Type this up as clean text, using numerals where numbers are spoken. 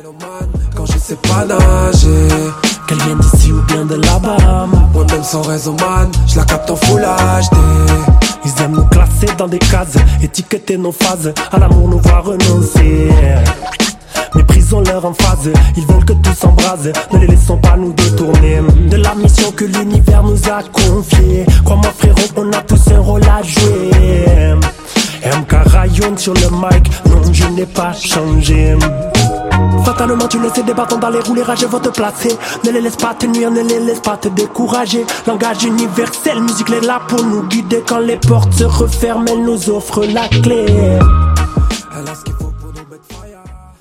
mélomane quand je sais pas nager. Qu'elle vienne d'ici ou bien de là-bas. Moi-même sans réseau man, je la capte en full HD. Ils aiment nous classer dans des cases, étiqueter nos phases. À l'amour nous voir renoncer. Méprisons-leur en phase, ils veulent que tout s'embrase. Ne les laissons pas nous détourner de la mission que l'univers nous a confiée. Crois-moi frérot, on a tous un rôle à jouer. MK rayonne sur le mic, non je n'ai pas changé. Fatalement tu laisses des bâtons dans les roues, les rageux vont te placer. Ne les laisse pas te nuire, ne les laisse pas te décourager. Langage universel, musique est là pour nous guider. Quand les portes se referment, elle nous offre la clé. Elle a ce qu'il